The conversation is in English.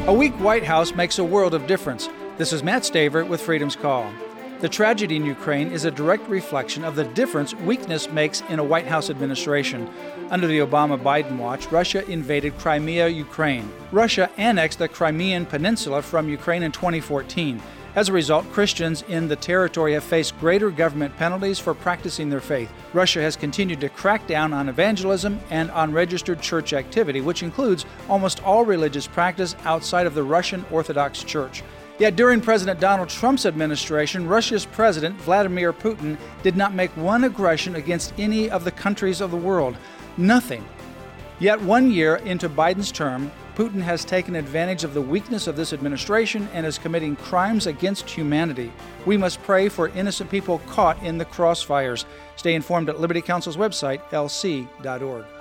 A weak White House makes a world of difference. This is Matt Staver with Freedom's Call. The tragedy in Ukraine is a direct reflection of the difference weakness makes in a White House administration. Under the Obama-Biden watch, Russia invaded Crimea, Ukraine. Russia annexed the Crimean Peninsula from Ukraine in 2014. As a result, Christians in the territory have faced greater government penalties for practicing their faith. Russia has continued to crack down on evangelism and on registered church activity, which includes almost all religious practice outside of the Russian Orthodox Church. Yet during President Donald Trump's administration, Russia's President Vladimir Putin did not make one aggression against any of the countries of the world. Nothing. Yet 1 year into Biden's term, Putin has taken advantage of the weakness of this administration and is committing crimes against humanity. We must pray for innocent people caught in the crossfires. Stay informed at Liberty Counsel's website, lc.org.